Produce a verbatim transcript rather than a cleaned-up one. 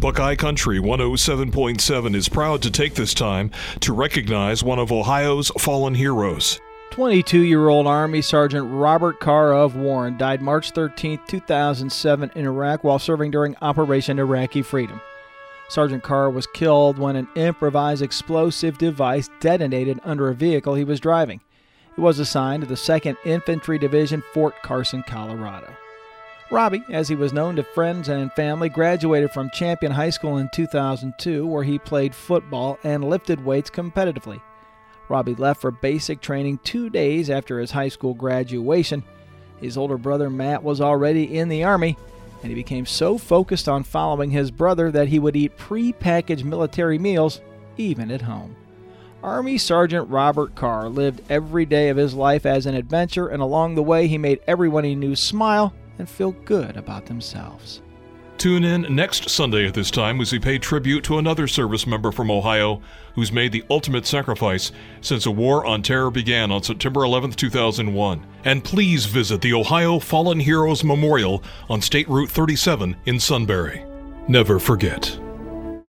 Buckeye Country one oh seven point seven is proud to take this time to recognize one of Ohio's fallen heroes. twenty-two-year-old Army Sergeant Robert Carr of Warren died March thirteenth, two thousand seven in Iraq while serving during Operation Iraqi Freedom. Sergeant Carr was killed when an improvised explosive device detonated under a vehicle he was driving. He was assigned to the second Infantry Division, Fort Carson, Colorado. Robbie, as he was known to friends and family, graduated from Champion High School in two thousand two, where he played football and lifted weights competitively. Robbie left for basic training two days after his high school graduation. His older brother Matt was already in the Army, and he became so focused on following his brother that he would eat pre-packaged military meals, even at home. Army Sergeant Robert Carr lived every day of his life as an adventure, and along the way he made everyone he knew smile and feel good about themselves. Tune in next Sunday at this time as we pay tribute to another service member from Ohio who's made the ultimate sacrifice since a war on terror began on September eleventh, two thousand one. And please visit the Ohio Fallen Heroes Memorial on State Route thirty-seven in Sunbury. Never forget.